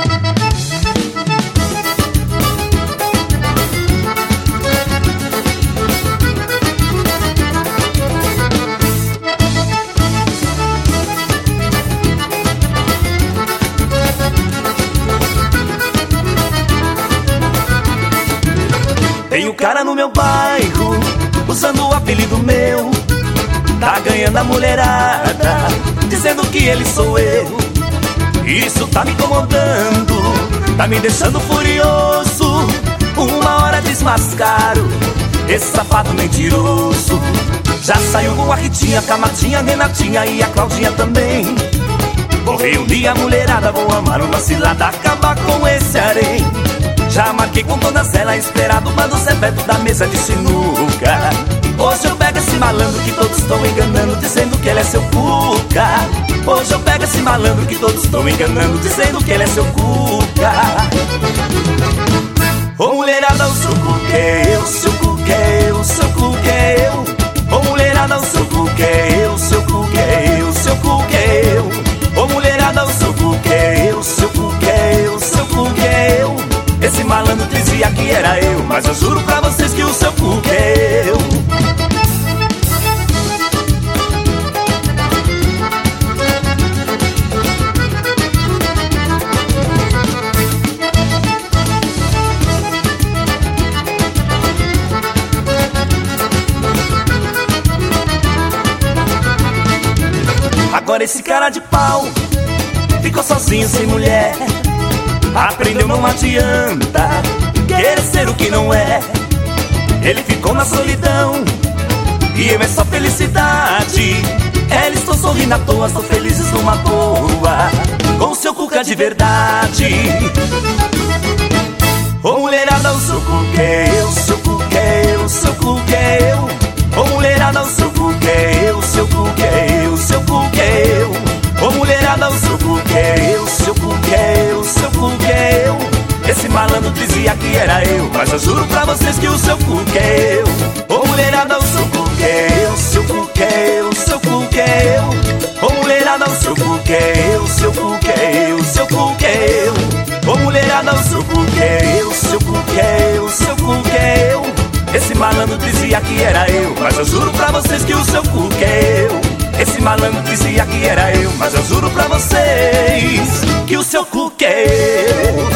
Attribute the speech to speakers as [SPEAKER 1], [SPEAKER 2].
[SPEAKER 1] Tem um cara no meu bairro, usando o apelido meu, tá ganhando a mulherada, dizendo que ele sou eu. Isso tá me incomodando, tá me deixando furioso. Uma hora desmascaro esse safado mentiroso. Já saiu com a Ritinha, com a Martinha, Renatinha e a Claudinha também. Vou reunir a mulherada, vou amar uma cilada, acabar com esse harém. Já marquei com todas elas, esperado o bando secreto da mesa de sinuca. Hoje eu pego esse malandro que todos estão enganando, dizendo que ele é seu cuca. Hoje eu pego esse malandro que todos estão enganando, dizendo que ele é seu cuca. Ô mulherada, o seu cuca é eu, seu cuca é eu, seu cuca é eu. Ô mulherada, o seu cuca é eu, seu cuca é eu, seu cuca é eu. Ô mulherada, o seu cuca é eu, seu cuca é eu, seu cuca é eu. Esse malandro dizia que era eu, mas eu juro pra vocês que o seu cuca é eu. Agora esse cara de pau ficou sozinho sem mulher. Aprendeu, não adianta querer ser o que não é. Ele ficou na solidão e eu é só felicidade. Ela estou sorrindo à toa, estou felizes numa boa, com o seu cuca de verdade. Ô mulherada, o seu cuca é eu, seu cuca é eu, seu cuca é eu. Ô mulherada, o seu cuca é eu, seu cuca é eu, seu cuca é eu. Ô mulherada, o seu cuca é eu, seu cuca é eu, seu cuca é eu. Esse malandro dizia que era eu, mas eu juro pra vocês que o seu cuca é eu. Ô mulherada, o seu cuca é eu, seu cuca é eu, seu cuca é eu. Ô mulherada, o seu cuca é eu, seu cuca é eu, seu cuca é eu. Ô mulherada, o seu cuca é eu, seu cuca é eu, seu cuca é eu. Esse malandro dizia que era eu, mas eu juro pra vocês que o seu cuca é eu. Esse malandro dizia que era eu, mas eu juro pra vocês que o seu cuca é eu.